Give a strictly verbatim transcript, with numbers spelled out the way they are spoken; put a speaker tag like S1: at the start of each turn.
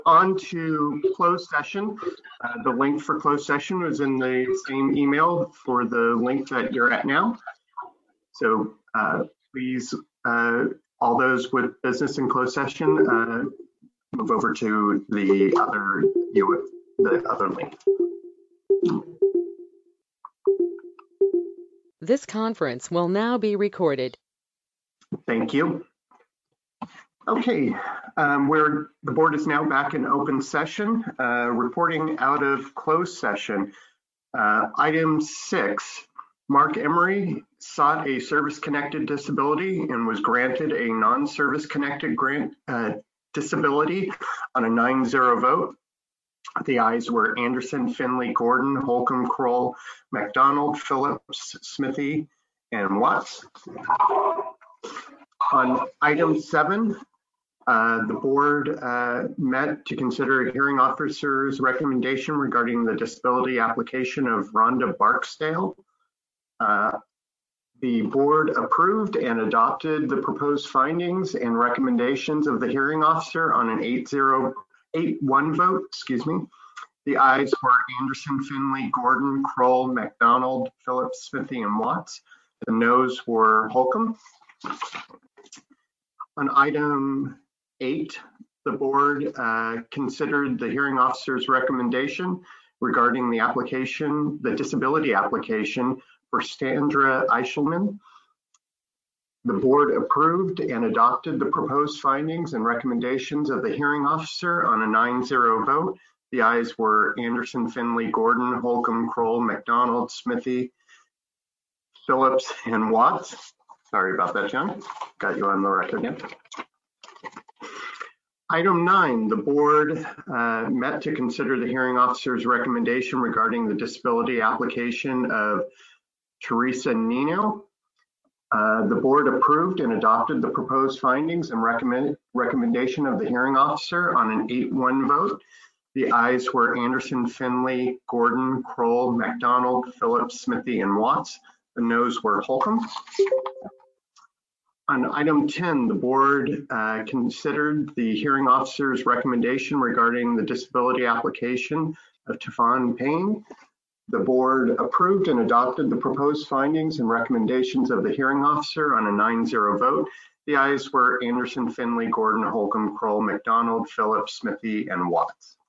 S1: On to closed session. Uh, the link for closed session was in the same email for the link that you're at now. So uh, please, uh, all those with business in closed session, uh, move over to the other you the other link.
S2: This conference will now be recorded.
S1: Thank you. Okay, um, we're, the board is now back in open session, uh, reporting out of closed session. Uh, item six, Mark Emery sought a service-connected disability and was granted a non-service-connected grant uh, disability on a nine zero vote. The ayes were Anderson, Finley, Gordon, Holcomb, Kroll, McDonald, Phillips, Smithy, and Watts. On item seven, Uh, the board uh, met to consider a hearing officer's recommendation regarding the disability application of Rhonda Barksdale. Uh, the board approved and adopted the proposed findings and recommendations of the hearing officer on an eight zero eight one vote, excuse me. The ayes were Anderson, Finley, Gordon, Kroll, McDonald, Phillips, Smithy, and Watts. The noes were Holcomb. On item eight, the board uh, considered the hearing officer's recommendation regarding the application, the disability application for Sandra Eichelman. The board approved and adopted the proposed findings and recommendations of the hearing officer on a nine zero vote. The ayes were Anderson, Finley, Gordon, Holcomb, Kroll, McDonald, Smithy, Phillips, and Watts. Sorry about that, John. Got you on the record yet. Item nine, the board uh, met to consider the hearing officer's recommendation regarding the disability application of Teresa Nino. Uh, the board approved and adopted the proposed findings and recommend, recommendation of the hearing officer on an eight one vote. The ayes were Anderson, Finley, Gordon, Kroll, McDonald, Phillips, Smithy, and Watts. The noes were Holcomb. On item ten, the board uh, considered the hearing officer's recommendation regarding the disability application of Tefan Payne. The board approved and adopted the proposed findings and recommendations of the hearing officer on a nine zero vote. The ayes were Anderson, Finley, Gordon, Holcomb, Kroll, McDonald, Phillips, Smithy, and Watts.